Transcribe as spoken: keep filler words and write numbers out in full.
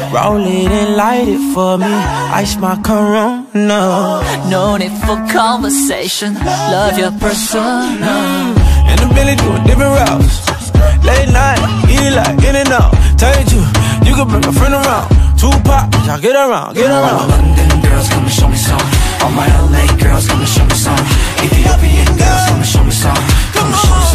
Roll it and light it for me. Ice my Corona. No need for conversation. Love your persona. In the Billy doing different routes. Late night, eat it like in and out. Tell you true, you can bring a friend around. Tupac, y'all get around, get around. All my London girls come and show me some. All my L A girls come and show me some. Ethiopian girls come and show me some. Come and show me some.